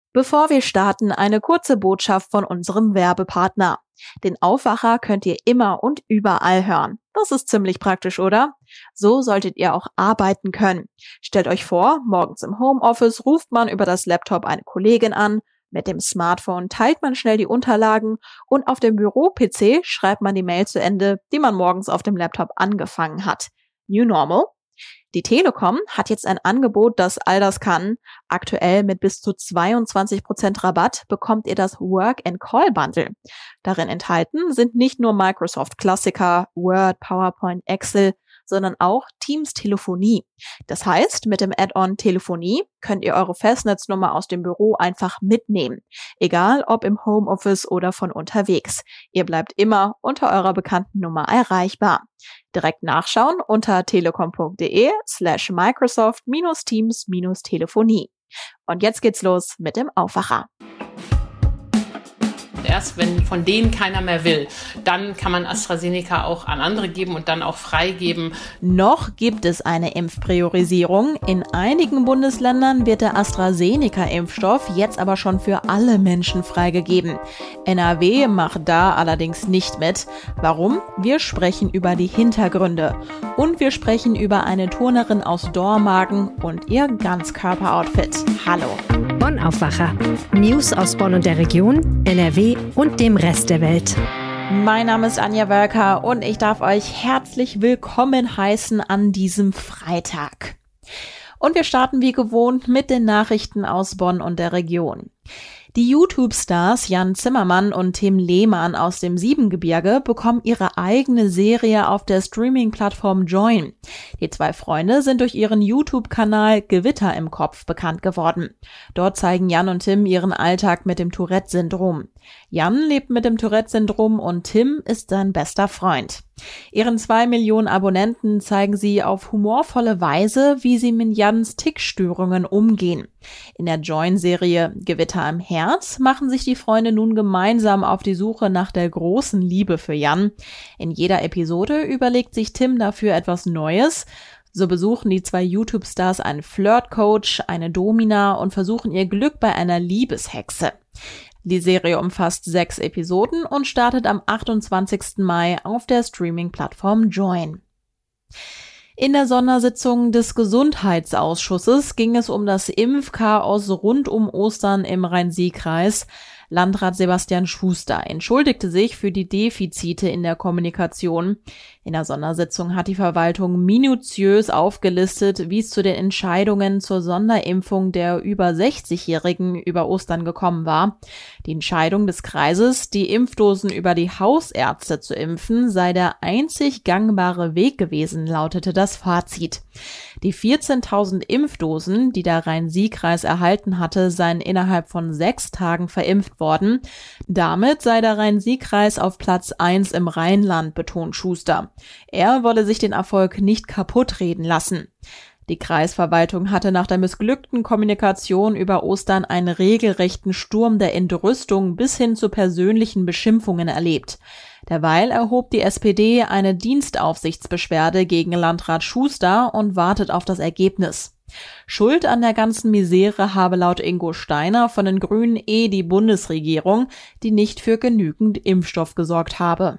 Bevor wir starten, eine kurze Botschaft von unserem Werbepartner. Den Aufwacher könnt ihr immer und überall hören. Das ist ziemlich praktisch, oder? So solltet ihr auch arbeiten können. Stellt euch vor, morgens im Homeoffice ruft man über das Laptop eine Kollegin an, mit dem Smartphone teilt man schnell die Unterlagen und auf dem Büro-PC schreibt man die Mail zu Ende, die man morgens auf dem Laptop angefangen hat. New Normal? Die Telekom hat jetzt ein Angebot, das all das kann. Aktuell mit bis zu 22% Rabatt bekommt ihr das Work-and-Call-Bundle. Darin enthalten sind nicht nur Microsoft-Klassiker, Word, PowerPoint, Excel, sondern auch Teams-Telefonie. Das heißt, mit dem Add-on Telefonie könnt ihr eure Festnetznummer aus dem Büro einfach mitnehmen. Egal ob im Homeoffice oder von unterwegs. Ihr bleibt immer unter eurer bekannten Nummer erreichbar. Direkt nachschauen unter telekom.de/Microsoft-Teams-Telefonie. Und jetzt geht's los mit dem Aufwacher. Erst wenn von denen keiner mehr will, dann kann man AstraZeneca auch an andere geben und dann auch freigeben. Noch gibt es eine Impfpriorisierung. In einigen Bundesländern wird der AstraZeneca-Impfstoff jetzt aber schon für alle Menschen freigegeben. NRW macht da allerdings nicht mit. Warum? Wir sprechen über die Hintergründe. Und wir sprechen über eine Turnerin aus Dormagen und ihr Ganzkörper-Outfit. Hallo. Bonn Aufwacher. News aus Bonn und der Region, NRW und dem Rest der Welt. Mein Name ist Anja Wölker und ich darf euch herzlich willkommen heißen an diesem Freitag. Und wir starten wie gewohnt mit den Nachrichten aus Bonn und der Region. Die YouTube-Stars Jan Zimmermann und Tim Lehmann aus dem Siebengebirge bekommen ihre eigene Serie auf der Streaming-Plattform Joyn. Die zwei Freunde sind durch ihren YouTube-Kanal Gewitter im Kopf bekannt geworden. Dort zeigen Jan und Tim ihren Alltag mit dem Tourette-Syndrom. Jan lebt mit dem Tourette-Syndrom und Tim ist sein bester Freund. Ihren 2 Millionen Abonnenten zeigen sie auf humorvolle Weise, wie sie mit Jans Tickstörungen umgehen. In der Joyn-Serie Gewitter im Herz machen sich die Freunde nun gemeinsam auf die Suche nach der großen Liebe für Jan. In jeder Episode überlegt sich Tim dafür etwas Neues. So besuchen die zwei YouTube-Stars einen Flirt-Coach, eine Domina und versuchen ihr Glück bei einer Liebeshexe. Die Serie umfasst 6 Episoden und startet am 28. Mai auf der Streaming-Plattform Joyn. In der Sondersitzung des Gesundheitsausschusses ging es um das Impfchaos rund um Ostern im Rhein-Sieg-Kreis. Landrat Sebastian Schuster entschuldigte sich für die Defizite in der Kommunikation. In der Sondersitzung hat die Verwaltung minutiös aufgelistet, wie es zu den Entscheidungen zur Sonderimpfung der über 60-Jährigen über Ostern gekommen war. Die Entscheidung des Kreises, die Impfdosen über die Hausärzte zu impfen, sei der einzig gangbare Weg gewesen, lautete das Fazit. Die 14.000 Impfdosen, die der Rhein-Sieg-Kreis erhalten hatte, seien innerhalb von 6 Tagen verimpft worden. Damit sei der Rhein-Sieg-Kreis auf Platz 1 im Rheinland, betont Schuster. Er wolle sich den Erfolg nicht kaputtreden lassen. Die Kreisverwaltung hatte nach der missglückten Kommunikation über Ostern einen regelrechten Sturm der Entrüstung bis hin zu persönlichen Beschimpfungen erlebt. Derweil erhob die SPD eine Dienstaufsichtsbeschwerde gegen Landrat Schuster und wartet auf das Ergebnis. Schuld an der ganzen Misere habe laut Ingo Steiner von den Grünen die Bundesregierung, die nicht für genügend Impfstoff gesorgt habe.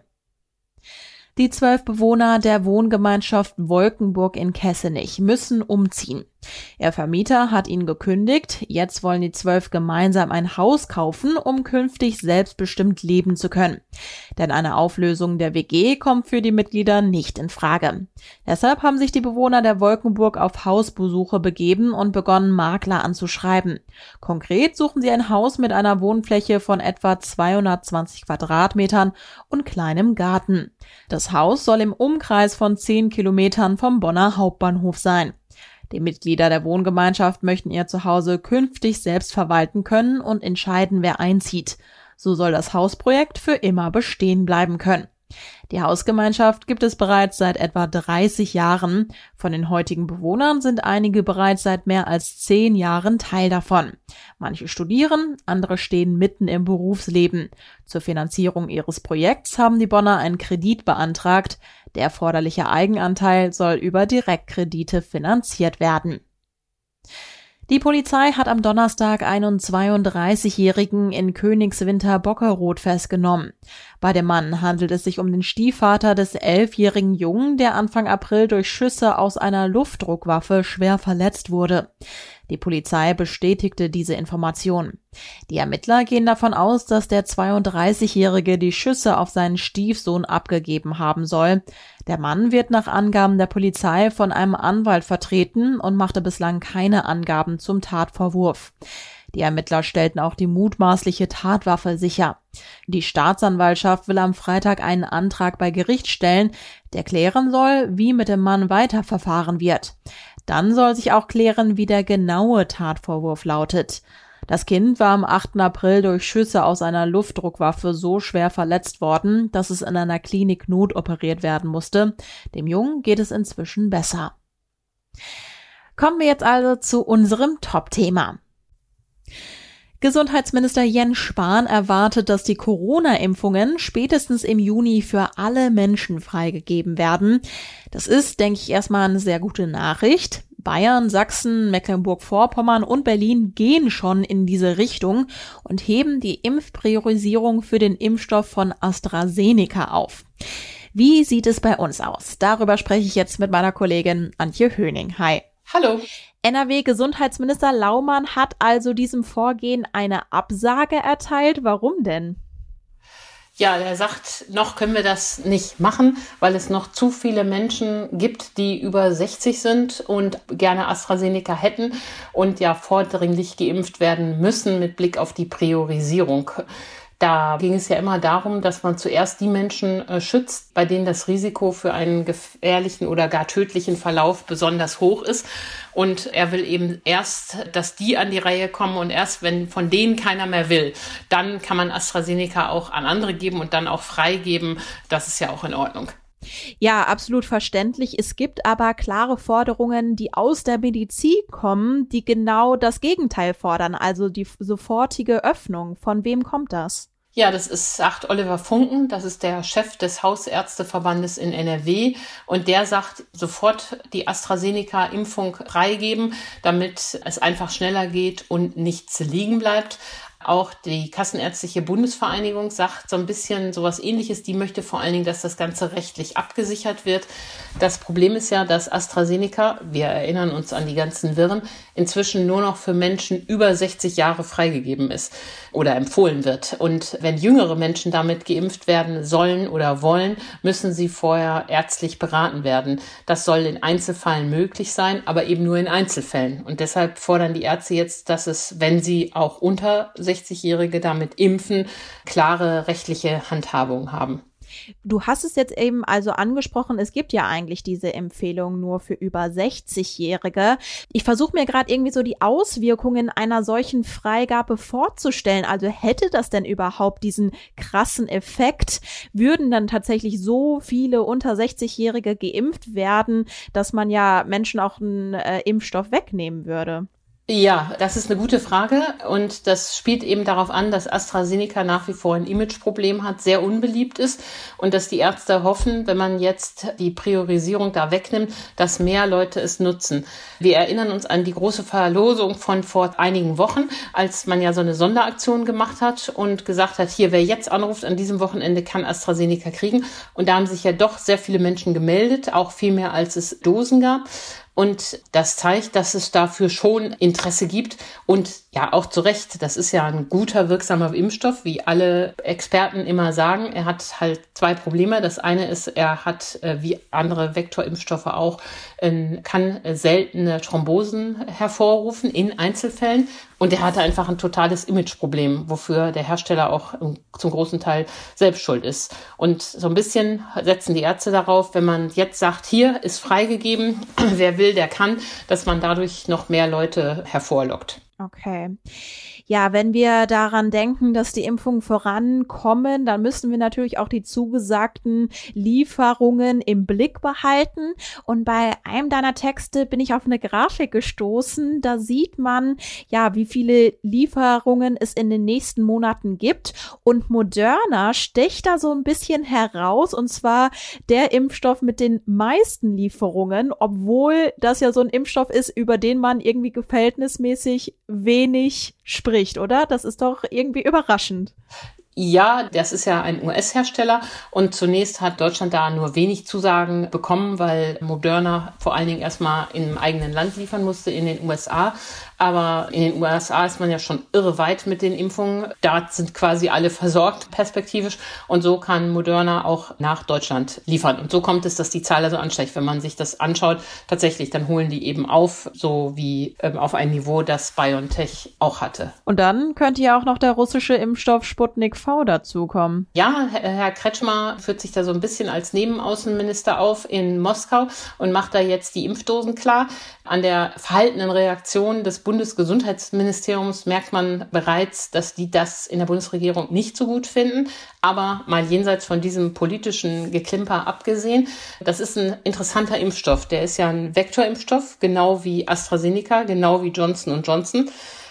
Die 12 Bewohner der Wohngemeinschaft Wolkenburg in Kessenich müssen umziehen. Ihr Vermieter hat ihnen gekündigt, jetzt wollen die 12 gemeinsam ein Haus kaufen, um künftig selbstbestimmt leben zu können. Denn eine Auflösung der WG kommt für die Mitglieder nicht in Frage. Deshalb haben sich die Bewohner der Wolkenburg auf Hausbesuche begeben und begonnen, Makler anzuschreiben. Konkret suchen sie ein Haus mit einer Wohnfläche von etwa 220 Quadratmetern und kleinem Garten. Das Haus soll im Umkreis von 10 Kilometern vom Bonner Hauptbahnhof sein. Die Mitglieder der Wohngemeinschaft möchten ihr Zuhause künftig selbst verwalten können und entscheiden, wer einzieht. So soll das Hausprojekt für immer bestehen bleiben können. Die Hausgemeinschaft gibt es bereits seit etwa 30 Jahren. Von den heutigen Bewohnern sind einige bereits seit mehr als 10 Jahren Teil davon. Manche studieren, andere stehen mitten im Berufsleben. Zur Finanzierung ihres Projekts haben die Bonner einen Kredit beantragt. Der erforderliche Eigenanteil soll über Direktkredite finanziert werden. Die Polizei hat am Donnerstag einen 32-Jährigen in Königswinter-Bockeroth festgenommen. Bei dem Mann handelt es sich um den Stiefvater des 11-jährigen Jungen, der Anfang April durch Schüsse aus einer Luftdruckwaffe schwer verletzt wurde. Die Polizei bestätigte diese Information. Die Ermittler gehen davon aus, dass der 32-Jährige die Schüsse auf seinen Stiefsohn abgegeben haben soll. Der Mann wird nach Angaben der Polizei von einem Anwalt vertreten und machte bislang keine Angaben zum Tatvorwurf. Die Ermittler stellten auch die mutmaßliche Tatwaffe sicher. Die Staatsanwaltschaft will am Freitag einen Antrag bei Gericht stellen, der klären soll, wie mit dem Mann weiterverfahren wird. Dann soll sich auch klären, wie der genaue Tatvorwurf lautet. Das Kind war am 8. April durch Schüsse aus einer Luftdruckwaffe so schwer verletzt worden, dass es in einer Klinik notoperiert werden musste. Dem Jungen geht es inzwischen besser. Kommen wir jetzt also zu unserem Top-Thema. Gesundheitsminister Jens Spahn erwartet, dass die Corona-Impfungen spätestens im Juni für alle Menschen freigegeben werden. Das ist, denke ich, erstmal eine sehr gute Nachricht. Bayern, Sachsen, Mecklenburg-Vorpommern und Berlin gehen schon in diese Richtung und heben die Impfpriorisierung für den Impfstoff von AstraZeneca auf. Wie sieht es bei uns aus? Darüber spreche ich jetzt mit meiner Kollegin Antje Höning. Hi. Hallo. NRW-Gesundheitsminister Laumann hat also diesem Vorgehen eine Absage erteilt. Warum denn? Ja, er sagt, noch können wir das nicht machen, weil es noch zu viele Menschen gibt, die über 60 sind und gerne AstraZeneca hätten und ja vordringlich geimpft werden müssen mit Blick auf die Priorisierung. Da ging es ja immer darum, dass man zuerst die Menschen schützt, bei denen das Risiko für einen gefährlichen oder gar tödlichen Verlauf besonders hoch ist. Und er will eben erst, dass die an die Reihe kommen und erst, wenn von denen keiner mehr will, dann kann man AstraZeneca auch an andere geben und dann auch freigeben. Das ist ja auch in Ordnung. Ja, absolut verständlich. Es gibt aber klare Forderungen, die aus der Medizin kommen, die genau das Gegenteil fordern, also die sofortige Öffnung. Von wem kommt das? Ja, das sagt Oliver Funken, das ist der Chef des Hausärzteverbandes in NRW und der sagt, sofort die AstraZeneca-Impfung freigeben, damit es einfach schneller geht und nichts liegen bleibt. Auch die Kassenärztliche Bundesvereinigung sagt so ein bisschen sowas Ähnliches. Die möchte vor allen Dingen, dass das Ganze rechtlich abgesichert wird. Das Problem ist ja, dass AstraZeneca, wir erinnern uns an die ganzen Wirren, inzwischen nur noch für Menschen über 60 Jahre freigegeben ist oder empfohlen wird. Und wenn jüngere Menschen damit geimpft werden sollen oder wollen, müssen sie vorher ärztlich beraten werden. Das soll in Einzelfällen möglich sein, aber eben nur in Einzelfällen. Und deshalb fordern die Ärzte jetzt, dass es, wenn sie auch unter 60-Jährige damit impfen, klare rechtliche Handhabung haben. Du hast es jetzt eben also angesprochen, es gibt ja eigentlich diese Empfehlung nur für über 60-Jährige. Ich versuche mir gerade irgendwie so die Auswirkungen einer solchen Freigabe vorzustellen. Also hätte das denn überhaupt diesen krassen Effekt? Würden dann tatsächlich so viele unter 60-Jährige geimpft werden, dass man ja Menschen auch einen Impfstoff wegnehmen würde? Ja, das ist eine gute Frage und das spielt eben darauf an, dass AstraZeneca nach wie vor ein Imageproblem hat, sehr unbeliebt ist und dass die Ärzte hoffen, wenn man jetzt die Priorisierung da wegnimmt, dass mehr Leute es nutzen. Wir erinnern uns an die große Verlosung von vor einigen Wochen, als man ja so eine Sonderaktion gemacht hat und gesagt hat, hier, wer jetzt anruft an diesem Wochenende, kann AstraZeneca kriegen. Und da haben sich ja doch sehr viele Menschen gemeldet, auch viel mehr, als es Dosen gab. Und das zeigt, dass es dafür schon Interesse gibt und ja auch zu Recht. Das ist ja ein guter, wirksamer Impfstoff, wie alle Experten immer sagen. Er hat halt zwei Probleme. Das eine ist, er hat, wie andere Vektorimpfstoffe auch, kann seltene Thrombosen hervorrufen in Einzelfällen. Und er hatte einfach ein totales Imageproblem, wofür der Hersteller auch zum großen Teil selbst schuld ist. Und so ein bisschen setzen die Ärzte darauf, wenn man jetzt sagt, hier ist freigegeben, wer will, der kann, dass man dadurch noch mehr Leute hervorlockt. Okay. Ja, wenn wir daran denken, dass die Impfungen vorankommen, dann müssen wir natürlich auch die zugesagten Lieferungen im Blick behalten. Und bei einem deiner Texte bin ich auf eine Grafik gestoßen. Da sieht man, ja, wie viele Lieferungen es in den nächsten Monaten gibt. Und Moderna sticht da so ein bisschen heraus, und zwar der Impfstoff mit den meisten Lieferungen, obwohl das ja so ein Impfstoff ist, über den man irgendwie verhältnismäßig wenig spricht, oder? Das ist doch irgendwie überraschend. Ja, das ist ja ein US-Hersteller und zunächst hat Deutschland da nur wenig Zusagen bekommen, weil Moderna vor allen Dingen erstmal im eigenen Land liefern musste, in den USA. Aber in den USA ist man ja schon irre weit mit den Impfungen. Da sind quasi alle versorgt, perspektivisch. Und so kann Moderna auch nach Deutschland liefern. Und so kommt es, dass die Zahl also ansteigt. Wenn man sich das anschaut, tatsächlich, dann holen die eben auf, so wie auf ein Niveau, das BioNTech auch hatte. Und dann könnte ja auch noch der russische Impfstoff Sputnik V dazukommen. Ja, Herr Kretschmer führt sich da so ein bisschen als Nebenaußenminister auf in Moskau und macht da jetzt die Impfdosen klar. An der verhaltenen Reaktion des Bundesgesundheitsministeriums merkt man bereits, dass die das in der Bundesregierung nicht so gut finden. Aber mal jenseits von diesem politischen Geklimper abgesehen, das ist ein interessanter Impfstoff. Der ist ja ein Vektorimpfstoff, genau wie AstraZeneca, genau wie Johnson & Johnson.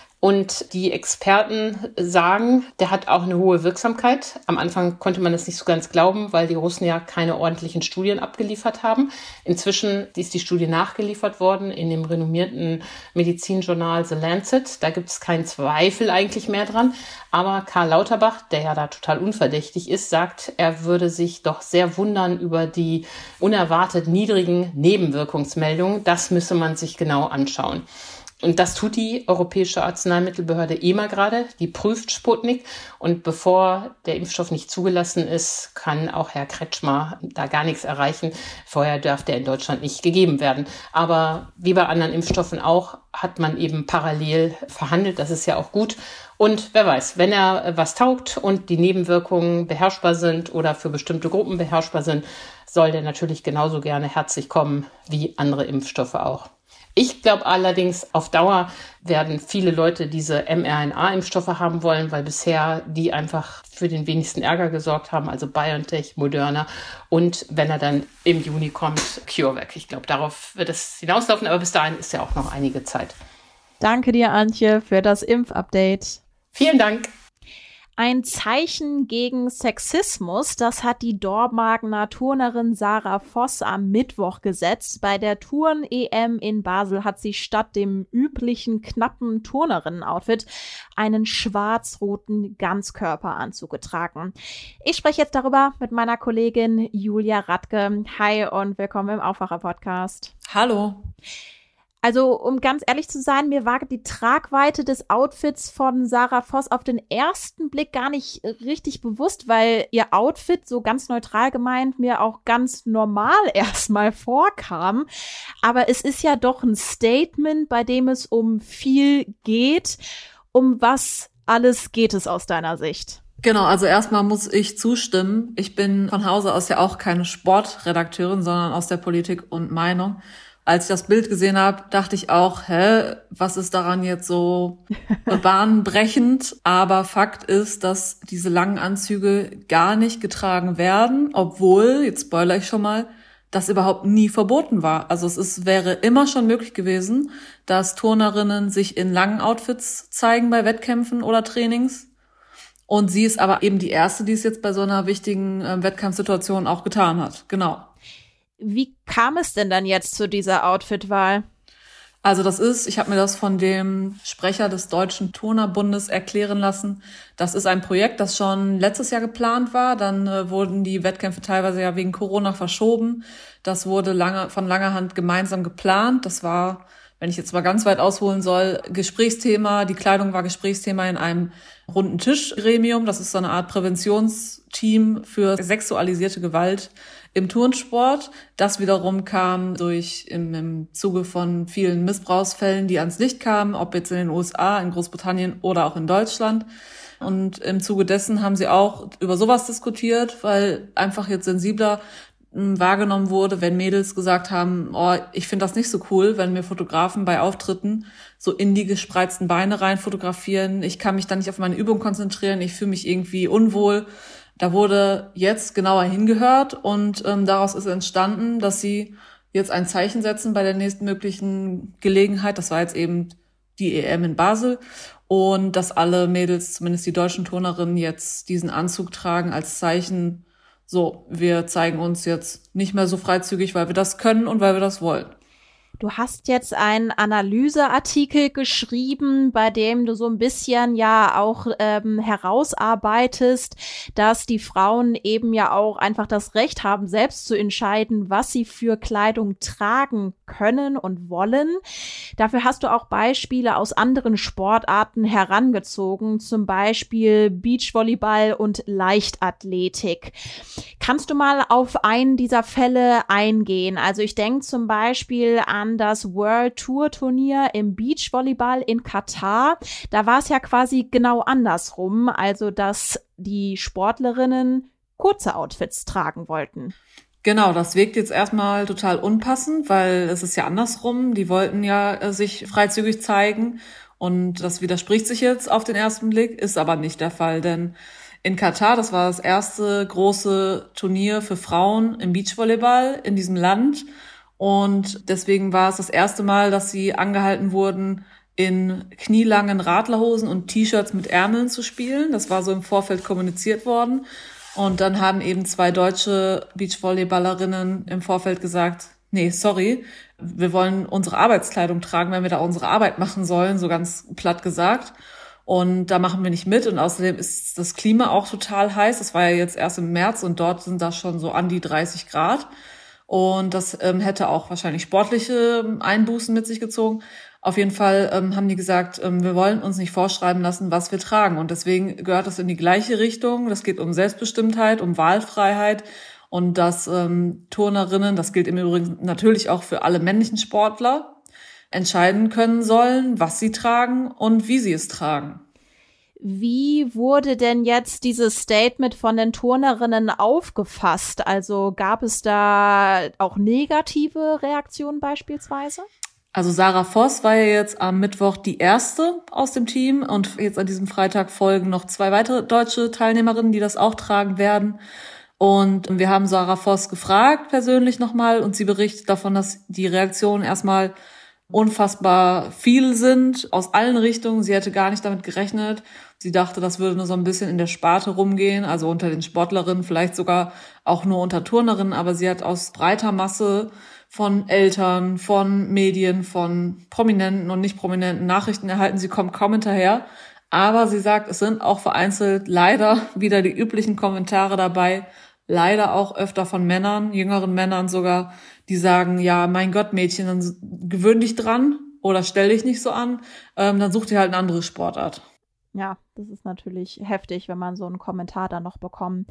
Und die Experten sagen, der hat auch eine hohe Wirksamkeit. Am Anfang konnte man das nicht so ganz glauben, weil die Russen ja keine ordentlichen Studien abgeliefert haben. Inzwischen ist die Studie nachgeliefert worden in dem renommierten Medizinjournal The Lancet. Da gibt es keinen Zweifel eigentlich mehr dran. Aber Karl Lauterbach, der ja da total unverdächtig ist, sagt, er würde sich doch sehr wundern über die unerwartet niedrigen Nebenwirkungsmeldungen. Das müsse man sich genau anschauen. Und das tut die Europäische Arzneimittelbehörde EMA gerade. Die prüft Sputnik. Und bevor der Impfstoff nicht zugelassen ist, kann auch Herr Kretschmer da gar nichts erreichen. Vorher darf der in Deutschland nicht gegeben werden. Aber wie bei anderen Impfstoffen auch, hat man eben parallel verhandelt. Das ist ja auch gut. Und wer weiß, wenn er was taugt und die Nebenwirkungen beherrschbar sind oder für bestimmte Gruppen beherrschbar sind, soll der natürlich genauso gerne herzlich kommen wie andere Impfstoffe auch. Ich glaube allerdings, auf Dauer werden viele Leute diese mRNA-Impfstoffe haben wollen, weil bisher die einfach für den wenigsten Ärger gesorgt haben, also BioNTech, Moderna und wenn er dann im Juni kommt, CureVac. Ich glaube, darauf wird es hinauslaufen, aber bis dahin ist ja auch noch einige Zeit. Danke dir, Antje, für das Impfupdate. Vielen Dank. Ein Zeichen gegen Sexismus, das hat die Dormagener Turnerin Sarah Voss am Mittwoch gesetzt. Bei der Turn-EM in Basel hat sie statt dem üblichen knappen Turnerinnen-Outfit einen schwarz-roten Ganzkörperanzug getragen. Ich spreche jetzt darüber mit meiner Kollegin Julia Radke. Hi und willkommen im Aufwacher-Podcast. Hallo. Also, um ganz ehrlich zu sein, mir war die Tragweite des Outfits von Sarah Voss auf den ersten Blick gar nicht richtig bewusst, weil ihr Outfit, so ganz neutral gemeint, mir auch ganz normal erstmal vorkam. Aber es ist ja doch ein Statement, bei dem es um viel geht. Um was alles geht es aus deiner Sicht? Genau, also erstmal muss ich zustimmen. Ich bin von Hause aus ja auch keine Sportredakteurin, sondern aus der Politik und Meinung. Als ich das Bild gesehen habe, dachte ich auch, was ist daran jetzt so bahnbrechend? Aber Fakt ist, dass diese langen Anzüge gar nicht getragen werden, obwohl, jetzt spoilere ich schon mal, das überhaupt nie verboten war. Also wäre immer schon möglich gewesen, dass Turnerinnen sich in langen Outfits zeigen bei Wettkämpfen oder Trainings. Und sie ist aber eben die Erste, die es jetzt bei so einer wichtigen Wettkampfsituation auch getan hat. Genau. Wie kam es denn dann jetzt zu dieser Outfitwahl? Also ich habe mir das von dem Sprecher des Deutschen Turnerbundes erklären lassen. Das ist ein Projekt, das schon letztes Jahr geplant war. Dann wurden die Wettkämpfe teilweise ja wegen Corona verschoben. Das wurde von langer Hand gemeinsam geplant. Das war, wenn ich jetzt mal ganz weit ausholen soll, Gesprächsthema. Die Kleidung war Gesprächsthema in einem runden Tischgremium. Das ist so eine Art Präventionsteam für sexualisierte Gewalt im Turnsport. Das wiederum kam im Zuge von vielen Missbrauchsfällen, die ans Licht kamen, ob jetzt in den USA, in Großbritannien oder auch in Deutschland. Und im Zuge dessen haben sie auch über sowas diskutiert, weil einfach jetzt sensibler wahrgenommen wurde, wenn Mädels gesagt haben, oh, ich finde das nicht so cool, wenn mir Fotografen bei Auftritten so in die gespreizten Beine rein fotografieren. Ich kann mich dann nicht auf meine Übung konzentrieren, ich fühle mich irgendwie unwohl. Da wurde jetzt genauer hingehört und daraus ist entstanden, dass sie jetzt ein Zeichen setzen bei der nächstmöglichen Gelegenheit. Das war jetzt eben die EM in Basel. Und dass alle Mädels, zumindest die deutschen Turnerinnen, jetzt diesen Anzug tragen als Zeichen, so, wir zeigen uns jetzt nicht mehr so freizügig, weil wir das können und weil wir das wollen. Du hast jetzt einen Analyseartikel geschrieben, bei dem du so ein bisschen ja auch herausarbeitest, dass die Frauen eben ja auch einfach das Recht haben, selbst zu entscheiden, was sie für Kleidung tragen können und wollen. Dafür hast du auch Beispiele aus anderen Sportarten herangezogen, zum Beispiel Beachvolleyball und Leichtathletik. Kannst du mal auf einen dieser Fälle eingehen? Also ich denke zum Beispiel an das World Tour Turnier im Beachvolleyball in Katar. Da war es ja quasi genau andersrum, also dass die Sportlerinnen kurze Outfits tragen wollten. Genau, das wirkt jetzt erstmal total unpassend, weil es ist ja andersrum. Die wollten ja sich freizügig zeigen und das widerspricht sich jetzt auf den ersten Blick, ist aber nicht der Fall, denn in Katar, das war das erste große Turnier für Frauen im Beachvolleyball in diesem Land. Und deswegen war es das erste Mal, dass sie angehalten wurden, in knielangen Radlerhosen und T-Shirts mit Ärmeln zu spielen. Das war so im Vorfeld kommuniziert worden. Und dann haben eben 2 deutsche Beachvolleyballerinnen im Vorfeld gesagt, nee, sorry, wir wollen unsere Arbeitskleidung tragen, wenn wir da unsere Arbeit machen sollen, so ganz platt gesagt. Und da machen wir nicht mit. Und außerdem ist das Klima auch total heiß. Das war ja jetzt erst im März und dort sind da schon so an die 30 Grad. Und das hätte auch wahrscheinlich sportliche Einbußen mit sich gezogen. Auf jeden Fall haben die gesagt, wir wollen uns nicht vorschreiben lassen, was wir tragen. Und deswegen gehört das in die gleiche Richtung. Das geht um Selbstbestimmtheit, um Wahlfreiheit. Und dass Turnerinnen, das gilt im Übrigen natürlich auch für alle männlichen Sportler, entscheiden können sollen, was sie tragen und wie sie es tragen. Wie wurde denn jetzt dieses Statement von den Turnerinnen aufgefasst? Also gab es da auch negative Reaktionen beispielsweise? Also Sarah Voss war ja jetzt am Mittwoch die erste aus dem Team und jetzt an diesem Freitag folgen noch 2 weitere deutsche Teilnehmerinnen, die das auch tragen werden. Und wir haben Sarah Voss gefragt persönlich nochmal und sie berichtet davon, dass die Reaktionen erstmal unfassbar viel sind, aus allen Richtungen. Sie hätte gar nicht damit gerechnet. Sie dachte, das würde nur so ein bisschen in der Sparte rumgehen, also unter den Sportlerinnen, vielleicht sogar auch nur unter Turnerinnen. Aber sie hat aus breiter Masse von Eltern, von Medien, von prominenten und nicht prominenten Nachrichten erhalten. Sie kommt kaum hinterher. Aber sie sagt, es sind auch vereinzelt leider wieder die üblichen Kommentare dabei. Leider auch öfter von Männern, jüngeren Männern sogar, die sagen, ja, mein Gott, Mädchen, dann gewöhn dich dran oder stell dich nicht so an, dann such dir halt eine andere Sportart. Ja, das ist natürlich heftig, wenn man so einen Kommentar dann noch bekommt.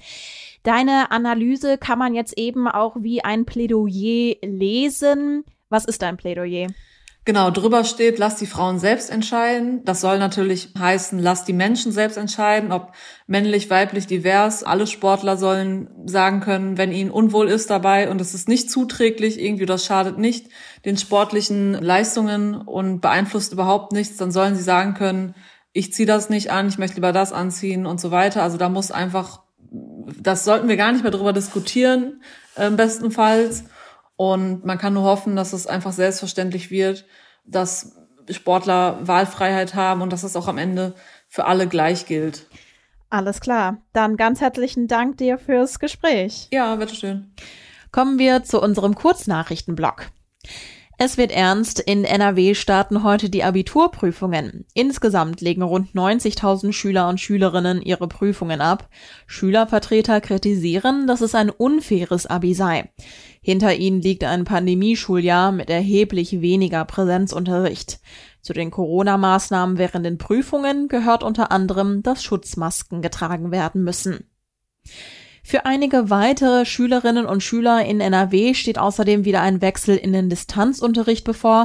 Deine Analyse kann man jetzt eben auch wie ein Plädoyer lesen. Was ist dein Plädoyer? Genau, drüber steht, lass die Frauen selbst entscheiden. Das soll natürlich heißen, lass die Menschen selbst entscheiden, ob männlich, weiblich, divers. Alle Sportler sollen sagen können, wenn ihnen unwohl ist dabei und es ist nicht zuträglich, irgendwie das schadet nicht den sportlichen Leistungen und beeinflusst überhaupt nichts, dann sollen sie sagen können, ich ziehe das nicht an, ich möchte lieber das anziehen und so weiter. Also da muss einfach, das sollten wir gar nicht mehr drüber diskutieren, bestenfalls. Und man kann nur hoffen, dass es einfach selbstverständlich wird, dass Sportler Wahlfreiheit haben und dass es auch am Ende für alle gleich gilt. Alles klar. Dann ganz herzlichen Dank dir fürs Gespräch. Ja, bitteschön. Kommen wir zu unserem Kurznachrichtenblock. Es wird ernst, in NRW starten heute die Abiturprüfungen. Insgesamt legen rund 90.000 Schüler und Schülerinnen ihre Prüfungen ab. Schülervertreter kritisieren, dass es ein unfaires Abi sei. Hinter ihnen liegt ein Pandemieschuljahr mit erheblich weniger Präsenzunterricht. Zu den Corona-Maßnahmen während den Prüfungen gehört unter anderem, dass Schutzmasken getragen werden müssen. Für einige weitere Schülerinnen und Schüler in NRW steht außerdem wieder ein Wechsel in den Distanzunterricht bevor.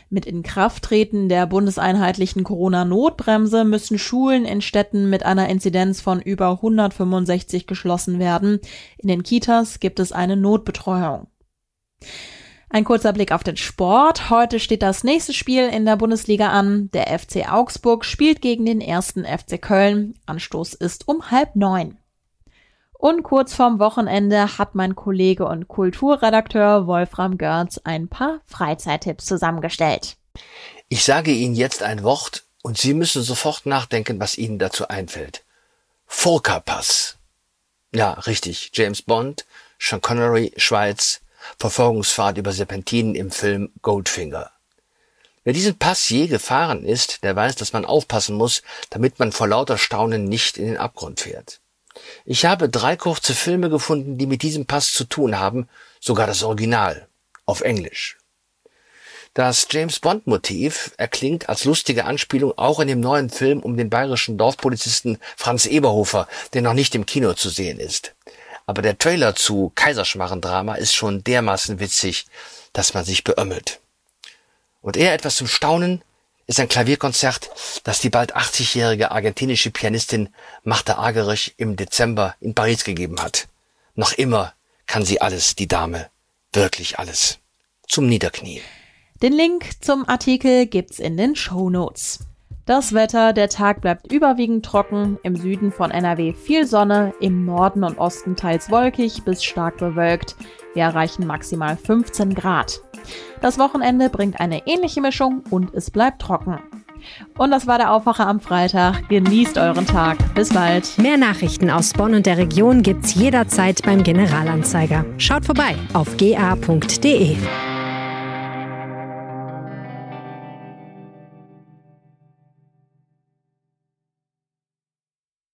Mit Inkrafttreten der bundeseinheitlichen Corona-Notbremse müssen Schulen in Städten mit einer Inzidenz von über 165 geschlossen werden. In den Kitas gibt es eine Notbetreuung. Ein kurzer Blick auf den Sport. Heute steht das nächste Spiel in der Bundesliga an. Der FC Augsburg spielt gegen den 1. FC Köln. Anstoß ist um 8:30. Und kurz vorm Wochenende hat mein Kollege und Kulturredakteur Wolfram Görz ein paar Freizeittipps zusammengestellt. Ich sage Ihnen jetzt ein Wort und Sie müssen sofort nachdenken, was Ihnen dazu einfällt. Furka-Pass. Ja, richtig. James Bond, Sean Connery, Schweiz, Verfolgungsfahrt über Serpentinen im Film Goldfinger. Wer diesen Pass je gefahren ist, der weiß, dass man aufpassen muss, damit man vor lauter Staunen nicht in den Abgrund fährt. Ich habe 3 kurze Filme gefunden, die mit diesem Pass zu tun haben, sogar das Original, auf Englisch. Das James-Bond-Motiv erklingt als lustige Anspielung auch in dem neuen Film um den bayerischen Dorfpolizisten Franz Eberhofer, der noch nicht im Kino zu sehen ist. Aber der Trailer zu Kaiserschmarren-Drama ist schon dermaßen witzig, dass man sich beömmelt. Und eher etwas zum Staunen ist ein Klavierkonzert, das die bald 80-jährige argentinische Pianistin Marta Argerich im Dezember in Paris gegeben hat. Noch immer kann sie alles, die Dame, wirklich alles. Zum Niederknien. Den Link zum Artikel gibt's in den Shownotes. Das Wetter, der Tag bleibt überwiegend trocken, im Süden von NRW viel Sonne, im Norden und Osten teils wolkig bis stark bewölkt. Wir erreichen maximal 15 Grad. Das Wochenende bringt eine ähnliche Mischung und es bleibt trocken. Und das war der Aufwacher am Freitag. Genießt euren Tag. Bis bald. Mehr Nachrichten aus Bonn und der Region gibt's jederzeit beim Generalanzeiger. Schaut vorbei auf ga.de.